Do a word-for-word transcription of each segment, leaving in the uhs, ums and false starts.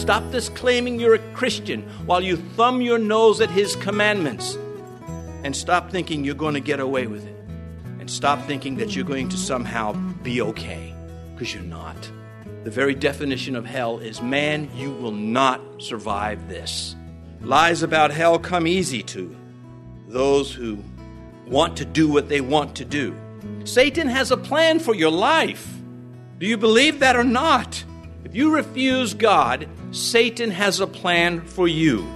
Stop this claiming you're a Christian while you thumb your nose at his commandments. And stop thinking you're going to get away with it. And stop thinking that you're going to somehow be okay, because you're not. The very definition of hell is, man, you will not survive this. Lies about hell come easy to those who want to do what they want to do. Satan has a plan for your life. Do you believe that or not? If you refuse God, Satan has a plan for you.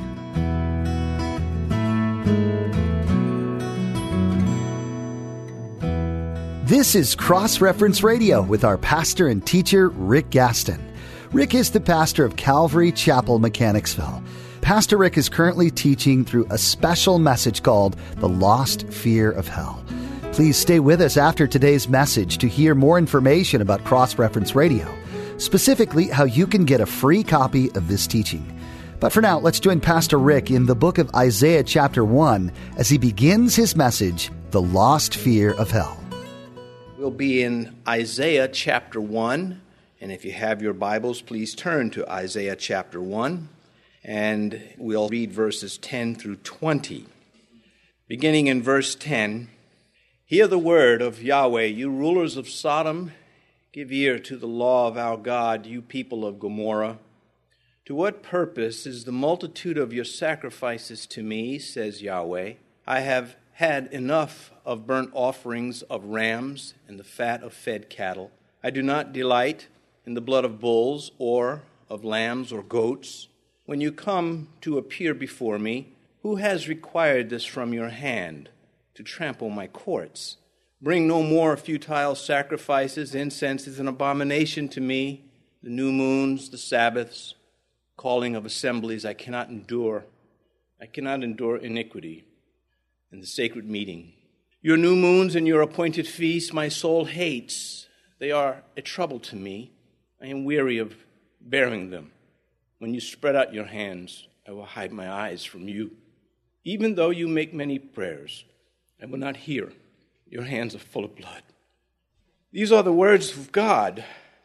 This is Cross Reference Radio with our pastor and teacher, Rick Gaston. Rick is the pastor of Calvary Chapel, Mechanicsville. Pastor Rick is currently teaching through a special message called The Lost Fear of Hell. Please stay with us after today's message to hear more information about Cross Reference Radio, specifically how you can get a free copy of this teaching. But for now, let's join Pastor Rick in the book of Isaiah chapter one as he begins his message, The Lost Fear of Hell. We'll be in Isaiah chapter one, and if you have your Bibles, please turn to Isaiah chapter one, and we'll read verses ten through twenty. Beginning in verse ten, hear the word of Yahweh, you rulers of Sodom, give ear to the law of our God, you people of Gomorrah. To what purpose is the multitude of your sacrifices to me, says Yahweh? I have had enough of burnt offerings of rams and the fat of fed cattle. I do not delight in the blood of bulls or of lambs or goats. When you come to appear before me, who has required this from your hand, to trample my courts? Bring no more futile sacrifices. Incense is an abomination to me. The new moons, the Sabbaths, calling of assemblies I cannot endure. I cannot endure iniquity in the sacred meeting. Your new moons and your appointed feasts my soul hates. They are a trouble to me. I am weary of bearing them. When you spread out your hands, I will hide my eyes from you. Even though you make many prayers, I will not hear. Your hands are full of blood. These are the words of God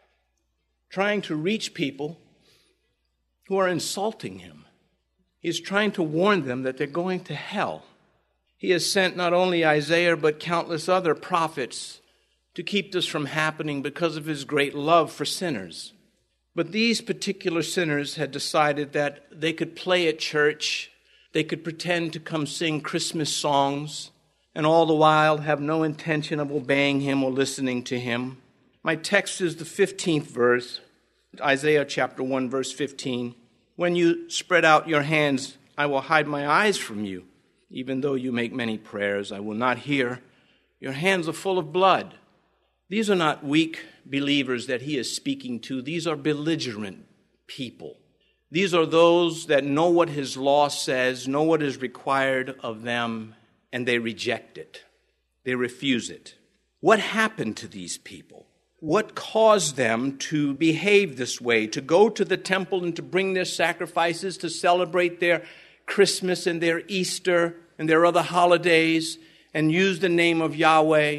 trying to reach people who are insulting him. He's trying to warn them that they're going to hell. He has sent not only Isaiah, but countless other prophets to keep this from happening because of his great love for sinners. But these particular sinners had decided that they could play at church, they could pretend to come sing Christmas songs, and all the while have no intention of obeying him or listening to him. My text is the fifteenth verse, Isaiah chapter one, verse fifteen. When you spread out your hands, I will hide my eyes from you. Even though you make many prayers, I will not hear. Your hands are full of blood. These are not weak believers that he is speaking to. These are belligerent people. These are those that know what his law says, know what is required of them, and they reject it. They refuse it. What happened to these people? What caused them to behave this way, to go to the temple and to bring their sacrifices, to celebrate their Christmas and their Easter and their other holidays, and use the name of Yahweh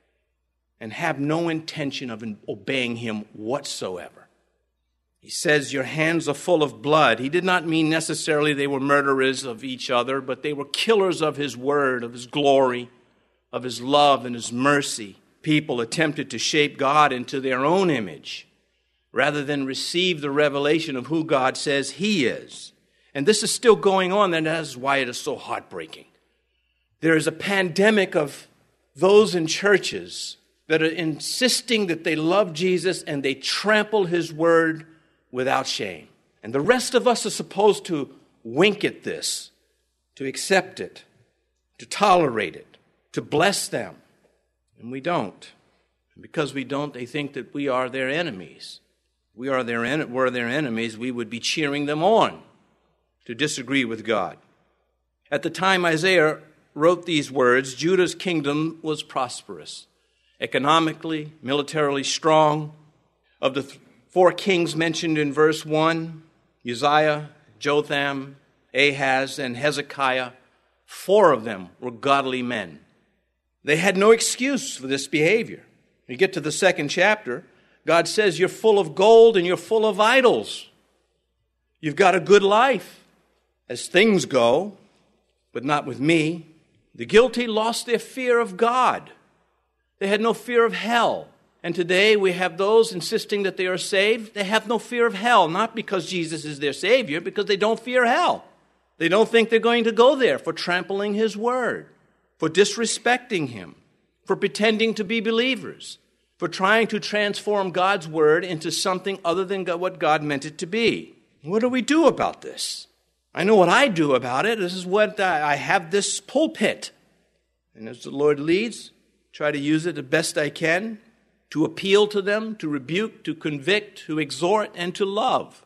and have no intention of obeying him whatsoever? He says, your hands are full of blood. He did not mean necessarily they were murderers of each other, but they were killers of his word, of his glory, of his love and his mercy. People attempted to shape God into their own image rather than receive the revelation of who God says he is. And this is still going on, and that is why it is so heartbreaking. There is a pandemic of those in churches that are insisting that they love Jesus and they trample his word without shame. And the rest of us are supposed to wink at this, to accept it, to tolerate it, to bless them. And we don't. And because we don't, they think that we are their enemies. We are their en- were their enemies, we would be cheering them on to disagree with God. At the time Isaiah wrote these words, Judah's kingdom was prosperous, economically, militarily strong. Of the th- four kings mentioned in verse one, Uzziah, Jotham, Ahaz, and Hezekiah, four of them were godly men. They had no excuse for this behavior. You get to the second chapter, God says, you're full of gold and you're full of idols. You've got a good life as things go, but not with me. The guilty lost their fear of God. They had no fear of hell. And today we have those insisting that they are saved. They have no fear of hell, not because Jesus is their Savior, because they don't fear hell. They don't think they're going to go there for trampling His word, for disrespecting Him, for pretending to be believers, for trying to transform God's word into something other than what God meant it to be. What do we do about this? I know what I do about it. This is what I, I have this pulpit. And as the Lord leads, try to use it the best I can to appeal to them, to rebuke, to convict, to exhort, and to love.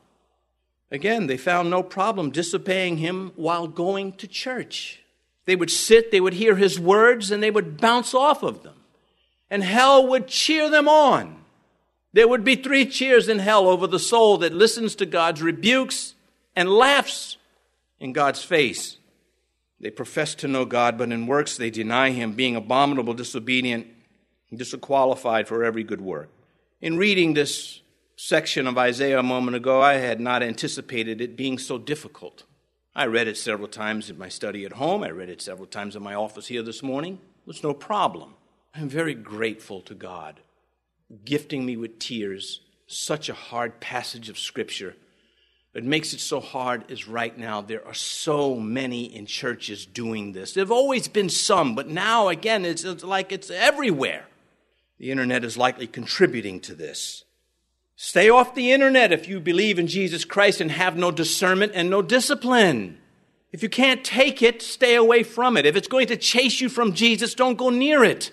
Again, they found no problem disobeying Him while going to church. They would sit, they would hear His words, and they would bounce off of them. And hell would cheer them on. There would be three cheers in hell over the soul that listens to God's rebukes and laughs in God's face. They profess to know God, but in works they deny Him, being abominable, disobedient, and disqualified for every good work. In reading this section of Isaiah a moment ago, I had not anticipated it being so difficult. I read it several times in my study at home. I read it several times in my office here this morning. It was no problem. I'm very grateful to God, gifting me with tears, such a hard passage of Scripture. What makes it so hard is right now there are so many in churches doing this. There have always been some, but now, again, it's, it's like it's everywhere. The internet is likely contributing to this. Stay off the internet if you believe in Jesus Christ and have no discernment and no discipline. If you can't take it, stay away from it. If it's going to chase you from Jesus, don't go near it.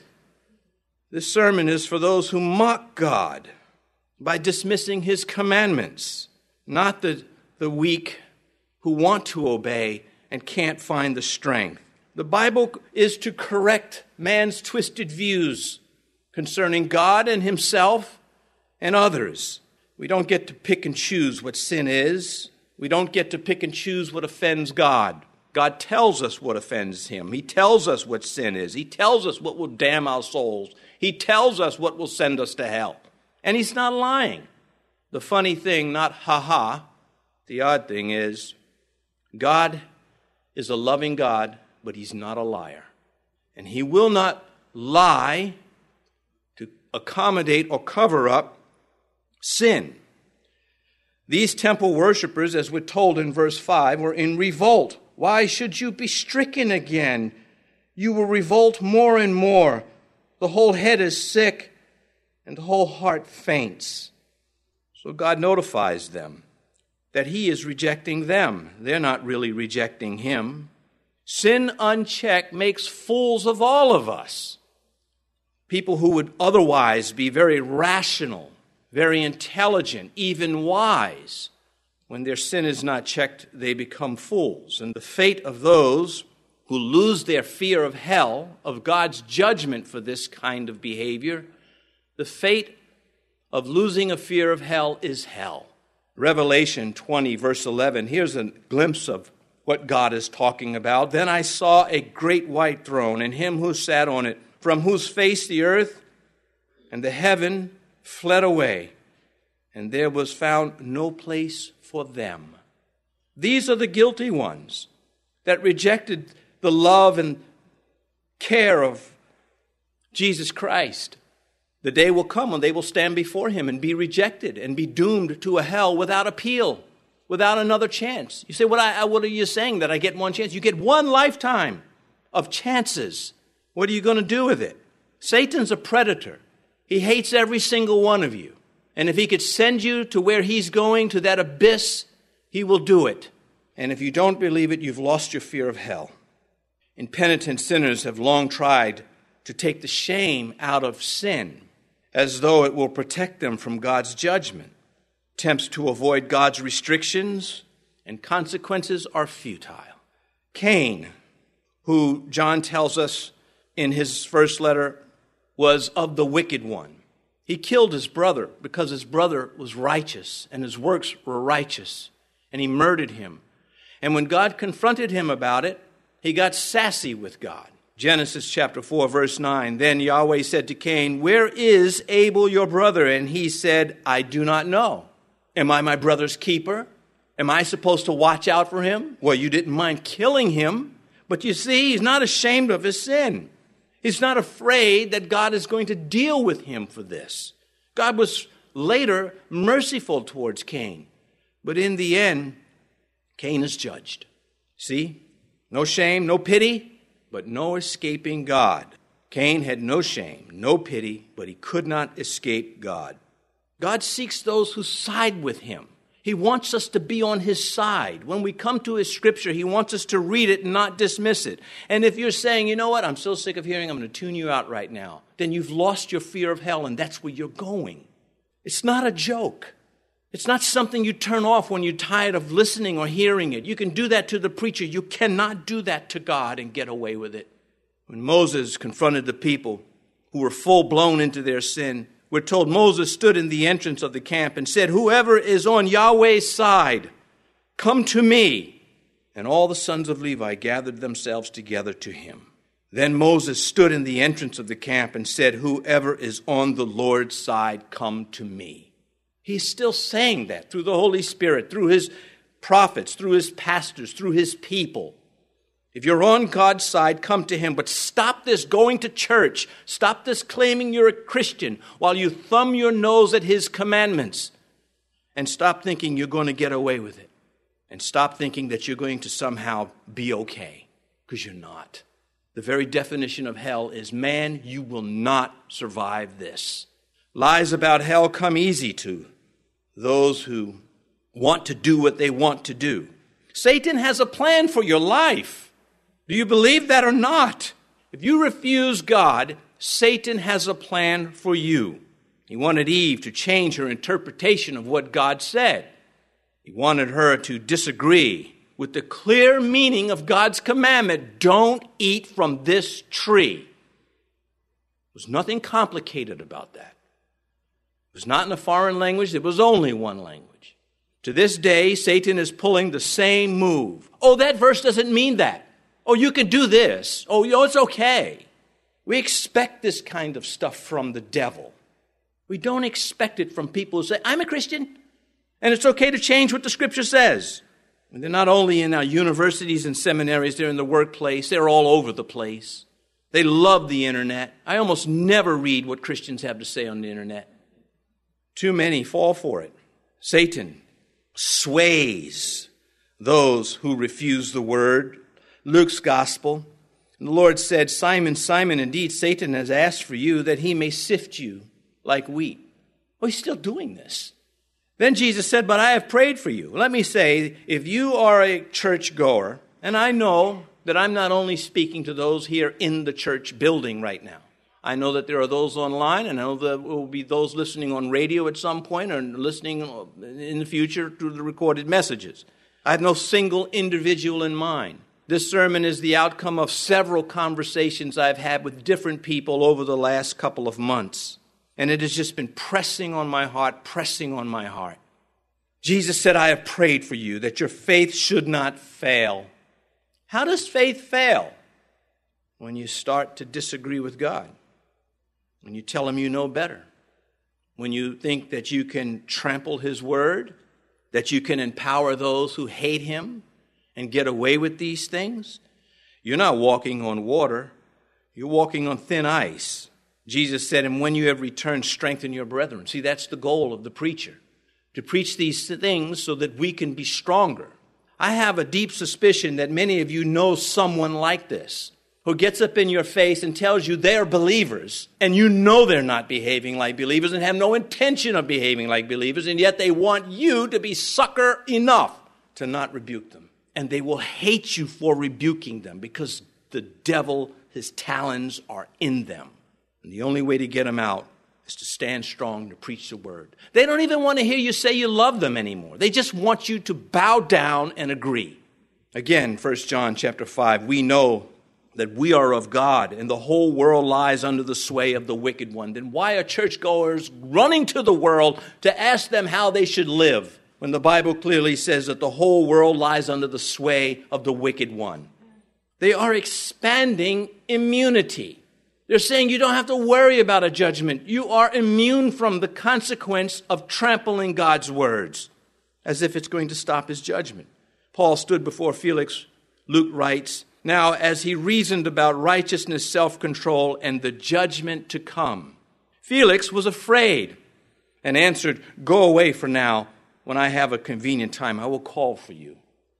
This sermon is for those who mock God by dismissing His commandments, not the, the weak who want to obey and can't find the strength. The Bible is to correct man's twisted views concerning God and himself and others. We don't get to pick and choose what sin is. We don't get to pick and choose what offends God. God tells us what offends Him. He tells us what sin is. He tells us what will damn our souls. He tells us what will send us to hell. And He's not lying. The funny thing, not ha-ha, the odd thing is, God is a loving God, but He's not a liar. And He will not lie to accommodate or cover up sin. These temple worshipers, as we're told in verse five, were in revolt. Why should you be stricken again? You will revolt more and more. The whole head is sick, and the whole heart faints. So God notifies them that He is rejecting them. They're not really rejecting Him. Sin unchecked makes fools of all of us. People who would otherwise be very rational, very intelligent, even wise. When their sin is not checked, they become fools. And the fate of those who lose their fear of hell, of God's judgment for this kind of behavior, the fate of losing a fear of hell is hell. Revelation twenty, verse eleven, here's a glimpse of what God is talking about. Then I saw a great white throne, and Him who sat on it, from whose face the earth and the heaven fled away, and there was found no place for them. These are the guilty ones that rejected the love and care of Jesus Christ. The day will come when they will stand before Him and be rejected and be doomed to a hell without appeal, without another chance. You say, what, I, what are you saying, that I get one chance? You get one lifetime of chances. What are you going to do with it? Satan's a predator. He hates every single one of you. And if he could send you to where he's going, to that abyss, he will do it. And if you don't believe it, you've lost your fear of hell. Impenitent sinners have long tried to take the shame out of sin, as though it will protect them from God's judgment. Attempts to avoid God's restrictions and consequences are futile. Cain, who John tells us in his first letter, was of the wicked one. He killed his brother because his brother was righteous and his works were righteous, and he murdered him. And when God confronted him about it, he got sassy with God. Genesis chapter four, verse nine, then Yahweh said to Cain, where is Abel your brother? And he said, I do not know. Am I my brother's keeper? Am I supposed to watch out for him? Well, you didn't mind killing him, but you see, he's not ashamed of his sin. He's not afraid that God is going to deal with him for this. God was later merciful towards Cain, but in the end, Cain is judged. See? No shame, no pity, but no escaping God. Cain had no shame, no pity, but he could not escape God. God seeks those who side with him. He wants us to be on his side. When we come to his scripture, he wants us to read it and not dismiss it. And if you're saying, you know what, I'm so sick of hearing, I'm going to tune you out right now, then you've lost your fear of hell, and that's where you're going. It's not a joke. It's not something you turn off when you're tired of listening or hearing it. You can do that to the preacher. You cannot do that to God and get away with it. When Moses confronted the people who were full-blown into their sin, we're told Moses stood in the entrance of the camp and said, "Whoever is on Yahweh's side, come to me." And all the sons of Levi gathered themselves together to him. Then Moses stood in the entrance of the camp and said, "Whoever is on the Lord's side, come to me." He's still saying that through the Holy Spirit, through his prophets, through his pastors, through his people. If you're on God's side, come to him. But stop this going to church. Stop this claiming you're a Christian while you thumb your nose at his commandments. And stop thinking you're going to get away with it. And stop thinking that you're going to somehow be okay, because you're not. The very definition of hell is, man, you will not survive this. Lies about hell come easy to those who want to do what they want to do. Satan has a plan for your life. Do you believe that or not? If you refuse God, Satan has a plan for you. He wanted Eve to change her interpretation of what God said. He wanted her to disagree with the clear meaning of God's commandment, don't eat from this tree. There's nothing complicated about that. It was not in a foreign language. There was only one language. To this day, Satan is pulling the same move. Oh, that verse doesn't mean that. Oh, you can do this. Oh, oh, it's okay. We expect this kind of stuff from the devil. We don't expect it from people who say, I'm a Christian, and it's okay to change what the Scripture says. And they're not only in our universities and seminaries, they're in the workplace. They're all over the place. They love the internet. I almost never read what Christians have to say on the internet. Too many fall for it. Satan sways those who refuse the word. Luke's gospel. And the Lord said, Simon, Simon, indeed Satan has asked for you that he may sift you like wheat. Oh, he's still doing this. Then Jesus said, but I have prayed for you. Let me say, if you are a churchgoer, and I know that I'm not only speaking to those here in the church building right now. I know that there are those online, and I know there will be those listening on radio at some point or listening in the future through the recorded messages. I have no single individual in mind. This sermon is the outcome of several conversations I've had with different people over the last couple of months. And it has just been pressing on my heart, pressing on my heart. Jesus said, I have prayed for you that your faith should not fail. How does faith fail? When you start to disagree with God. When you tell him you know better. When you think that you can trample his word. That you can empower those who hate him. And get away with these things. You're not walking on water. You're walking on thin ice. Jesus said, and when you have returned, strengthen your brethren. See, that's the goal of the preacher. To preach these things so that we can be stronger. I have a deep suspicion that many of you know someone like this. Who gets up in your face and tells you they're believers. And you know they're not behaving like believers and have no intention of behaving like believers. And yet they want you to be sucker enough to not rebuke them. And they will hate you for rebuking them because the devil, his talons are in them. And the only way to get them out is to stand strong to preach the word. They don't even want to hear you say you love them anymore. They just want you to bow down and agree. Again, First John chapter five, we know that we are of God and the whole world lies under the sway of the wicked one. Then why are churchgoers running to the world to ask them how they should live? When the Bible clearly says that the whole world lies under the sway of the wicked one. They are expanding immunity. They're saying you don't have to worry about a judgment. You are immune from the consequence of trampling God's words. as if it's going to stop his judgment. Paul stood before Felix, Luke writes, now as he reasoned about righteousness, self-control, and the judgment to come, Felix was afraid and answered, go away for now. When I have a convenient time, I will call for you.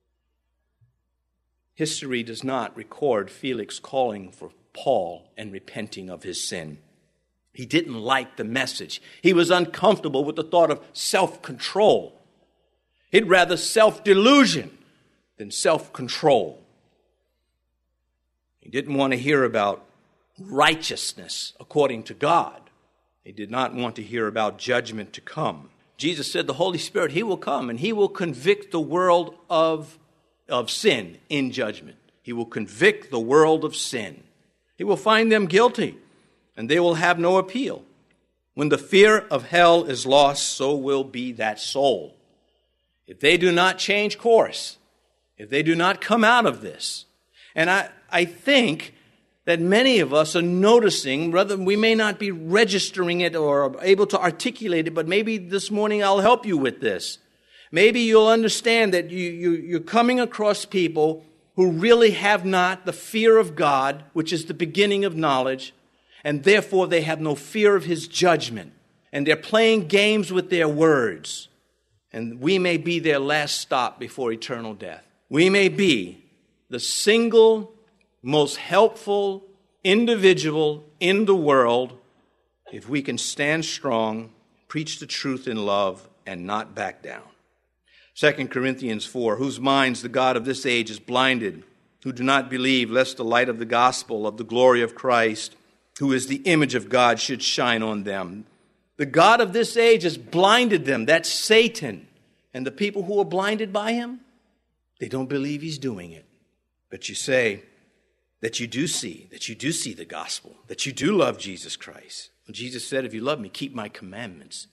History does not record Felix calling for Paul and repenting of his sin. He didn't like the message. He was uncomfortable with the thought of self-control. He'd rather self-delusion than self-control. He didn't want to hear about righteousness according to God. He did not want to hear about judgment to come. Jesus said the Holy Spirit, he will come and he will convict the world of, of sin in judgment. He will convict the world of sin. He will find them guilty and they will have no appeal. When the fear of hell is lost, so will be that soul. If they do not change course, if they do not come out of this, and I, I think that many of us are noticing, rather we may not be registering it or able to articulate it, but maybe this morning I'll help you with this. Maybe you'll understand that you, you, you're coming across people who really have not the fear of God, which is the beginning of knowledge, and therefore they have no fear of his judgment. And they're playing games with their words. And we may be their last stop before eternal death. We may be the single most helpful individual in the world if we can stand strong, preach the truth in love, and not back down. Second Corinthians four, whose minds the God of this age is blinded, who do not believe, lest the light of the gospel of the glory of Christ, who is the image of God, should shine on them. The God of this age has blinded them. That's Satan. And the people who are blinded by him, they don't believe he's doing it. But you say that you do see, that you do see the gospel, that you do love Jesus Christ. Well, Jesus said, if you love me, keep my commandments.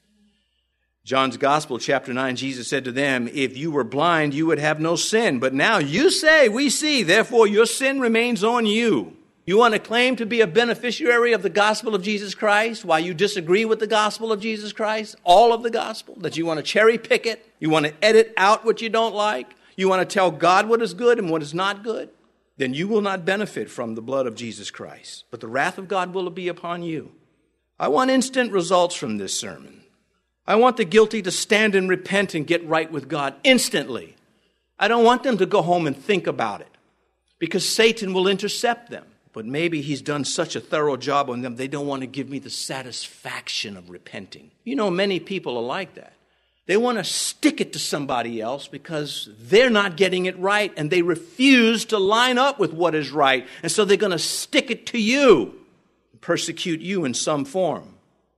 John's Gospel, chapter nine, Jesus said to them, if you were blind, you would have no sin. But now you say, we see, therefore your sin remains on you. You want to claim to be a beneficiary of the gospel of Jesus Christ while you disagree with the gospel of Jesus Christ, all of the gospel, that you want to cherry pick it, you want to edit out what you don't like, you want to tell God what is good and what is not good, then you will not benefit from the blood of Jesus Christ. But the wrath of God will be upon you. I want instant results from this sermon. I want the guilty to stand and repent and get right with God instantly. I don't want them to go home and think about it, because Satan will intercept them. But maybe he's done such a thorough job on them, they don't want to give me the satisfaction of repenting. You know, many people are like that. They want to stick it to somebody else because they're not getting it right, and they refuse to line up with what is right. And so they're going to stick it to you, persecute you in some form,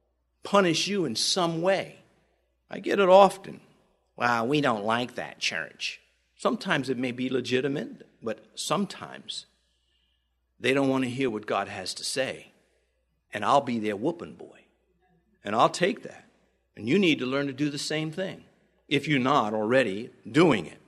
punish you in some way. I get it often. Wow, we don't like that church. Sometimes it may be legitimate, but sometimes they don't want to hear what God has to say. And I'll be their whooping boy. And I'll take that. And you need to learn to do the same thing, if you're not already doing it.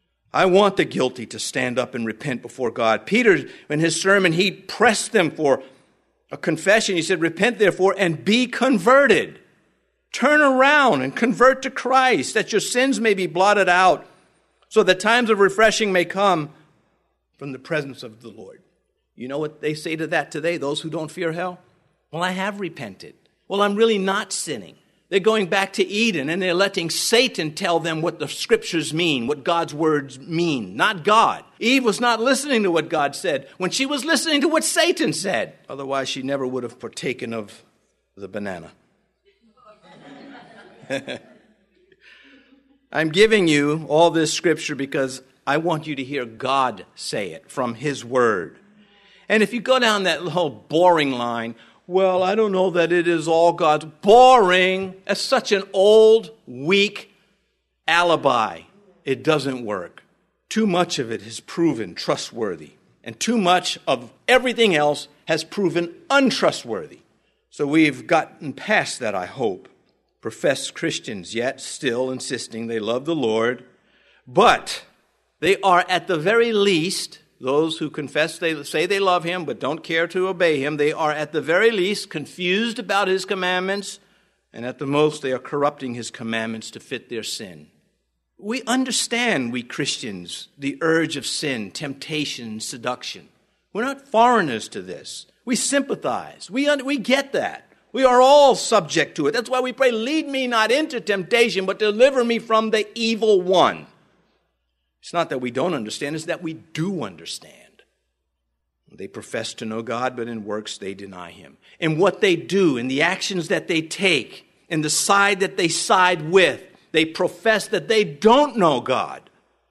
I want the guilty to stand up and repent before God. Peter, in his sermon, he pressed them for a confession. He said, repent therefore and be converted. Turn around and convert to Christ, that your sins may be blotted out, so that times of refreshing may come from the presence of the Lord. You know what they say to that today, those who don't fear hell? Well, I have repented. Well, I'm really not sinning. They're going back to Eden, and they're letting Satan tell them what the scriptures mean, what God's words mean, not God. Eve was not listening to what God said when she was listening to what Satan said. Otherwise, she never would have partaken of the banana. I'm giving you all this scripture because I want you to hear God say it from his word. And if you go down that whole boring line, well, I don't know that it is all God's. Boring. That's such an old, weak alibi. It doesn't work. Too much of it has proven trustworthy. And too much of everything else has proven untrustworthy. So we've gotten past that, I hope. Professed Christians yet still insisting they love the Lord. But they are at the very least, those who confess they say they love him but don't care to obey him, they are at the very least confused about his commandments, and at the most they are corrupting his commandments to fit their sin. We understand, we Christians, the urge of sin, temptation, seduction. We're not foreigners to this. We sympathize. We, un- we get that. We are all subject to it. That's why we pray, lead me not into temptation, but deliver me from the evil one. It's not that we don't understand, it's that we do understand. They profess to know God, but in works they deny him. In what they do, in the actions that they take, in the side that they side with, they profess that they don't know God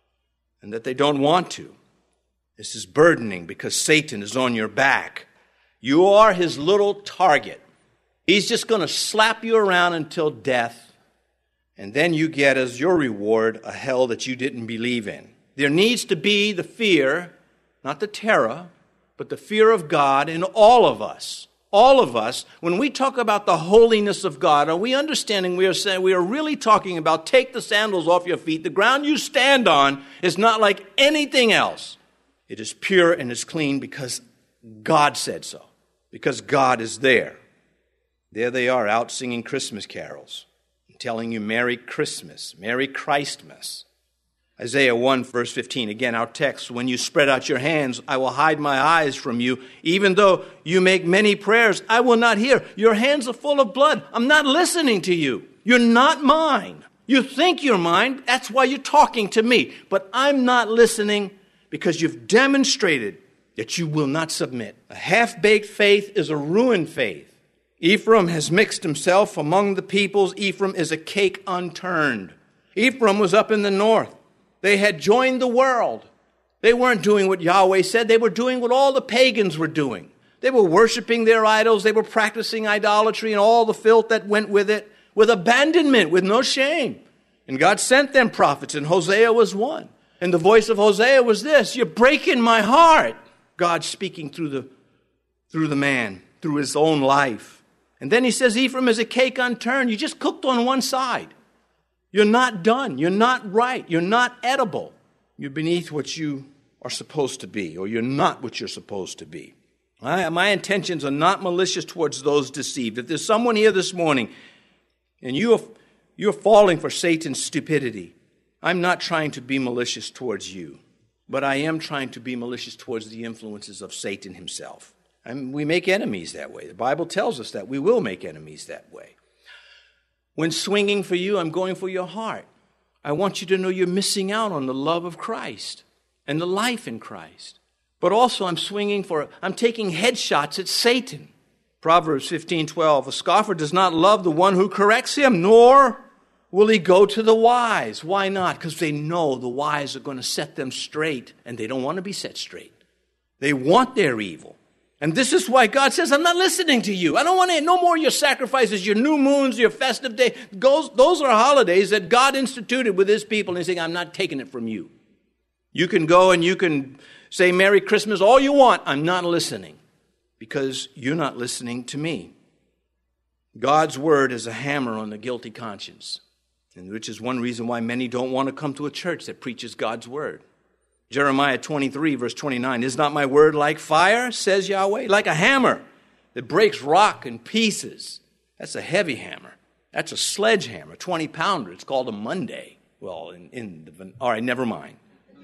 and that they don't want to. This is burdening because Satan is on your back. You are his little target. He's just going to slap you around until death, and then you get as your reward a hell that you didn't believe in. There needs to be the fear, not the terror, but the fear of God in all of us. All of us, when we talk about the holiness of God, are we understanding we are saying we are really talking about take the sandals off your feet. The ground you stand on is not like anything else. It is pure and is clean because God said so, because God is there. There they are out singing Christmas carols, telling you Merry Christmas, Merry Christmas. Isaiah one, verse fifteen, again, our text, when you spread out your hands, I will hide my eyes from you. Even though you make many prayers, I will not hear. Your hands are full of blood. I'm not listening to you. You're not mine. You think you're mine. That's why you're talking to me. But I'm not listening because you've demonstrated that you will not submit. A half-baked faith is a ruined faith. Ephraim has mixed himself among the peoples. Ephraim is a cake unturned. Ephraim was up in the north. They had joined the world. They weren't doing what Yahweh said. They were doing what all the pagans were doing. They were worshiping their idols. They were practicing idolatry and all the filth that went with it, with abandonment, with no shame. And God sent them prophets, and Hosea was one. And the voice of Hosea was this, you're breaking my heart. God speaking through the, through the man, through his own life. And then he says, Ephraim is a cake unturned. You just cooked on one side. You're not done. You're not right. You're not edible. You're beneath what you are supposed to be, or you're not what you're supposed to be. I, my intentions are not malicious towards those deceived. If there's someone here this morning and you are, you're falling for Satan's stupidity, I'm not trying to be malicious towards you, but I am trying to be malicious towards the influences of Satan himself. And we make enemies that way. The Bible tells us that we will make enemies that way. When swinging for you, I'm going for your heart. I want you to know you're missing out on the love of Christ and the life in Christ. But also I'm swinging for, I'm taking headshots at Satan. Proverbs fifteen twelve, a scoffer does not love the one who corrects him, nor will he go to the wise. Why not? Because they know the wise are going to set them straight, and they don't want to be set straight. They want their evil. And this is why God says, I'm not listening to you. I don't want to, no more of your sacrifices, your new moons, your festive day. Those, those are holidays that God instituted with his people. And he's saying, I'm not taking it from you. You can go and you can say Merry Christmas all you want. I'm not listening because you're not listening to me. God's word is a hammer on the guilty conscience, and which is one reason why many don't want to come to a church that preaches God's word. Jeremiah twenty-three, verse twenty-nine, is not my word like fire, says Yahweh, like a hammer that breaks rock in pieces. That's a heavy hammer. That's a sledgehammer, twenty pounder. It's called a Monday. Well, in, in the, all right, never mind.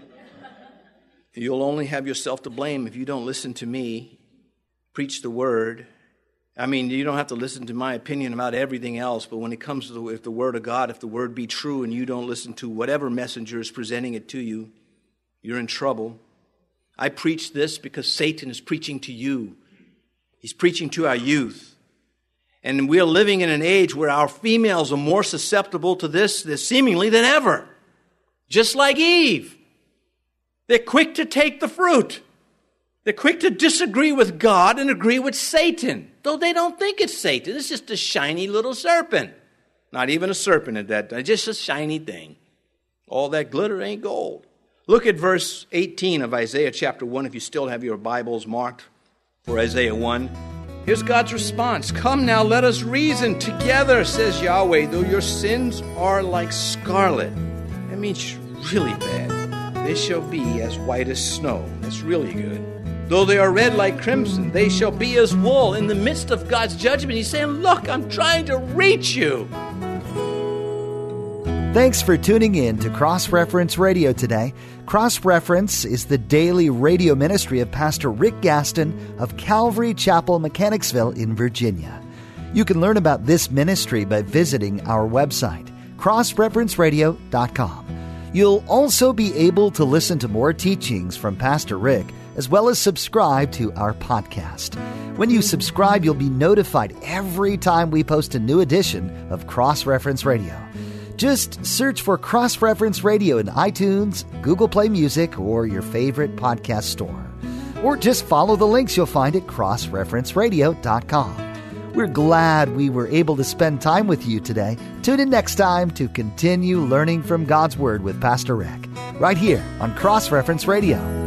You'll only have yourself to blame if you don't listen to me, preach the word. I mean, you don't have to listen to my opinion about everything else, but when it comes to the, if the word of God, if the word be true and you don't listen to whatever messenger is presenting it to you, you're in trouble. I preach this because Satan is preaching to you. He's preaching to our youth. And we're living in an age where our females are more susceptible to this, this seemingly than ever. Just like Eve. They're quick to take the fruit. They're quick to disagree with God and agree with Satan. Though they don't think it's Satan. It's just a shiny little serpent. Not even a serpent at that time. Just a shiny thing. All that glitter ain't gold. Look at verse eighteen of Isaiah chapter one, if you still have your Bibles marked for Isaiah one. Here's God's response. Come now, let us reason together, says Yahweh. Though your sins are like scarlet. That means really bad. They shall be as white as snow. That's really good. Though they are red like crimson, they shall be as wool. In the midst of God's judgment, he's saying, look, I'm trying to reach you. Thanks for tuning in to Cross Reference Radio today. Cross Reference is the daily radio ministry of Pastor Rick Gaston of Calvary Chapel, Mechanicsville in Virginia. You can learn about this ministry by visiting our website, cross reference radio dot com. You'll also be able to listen to more teachings from Pastor Rick, as well as subscribe to our podcast. When you subscribe, you'll be notified every time we post a new edition of Cross Reference Radio. Just search for Cross Reference Radio in iTunes, Google Play Music, or your favorite podcast store. Or just follow the links you'll find at cross reference radio dot com. We're glad we were able to spend time with you today. Tune in next time to continue learning from God's Word with Pastor Rick, right here on Cross Reference Radio.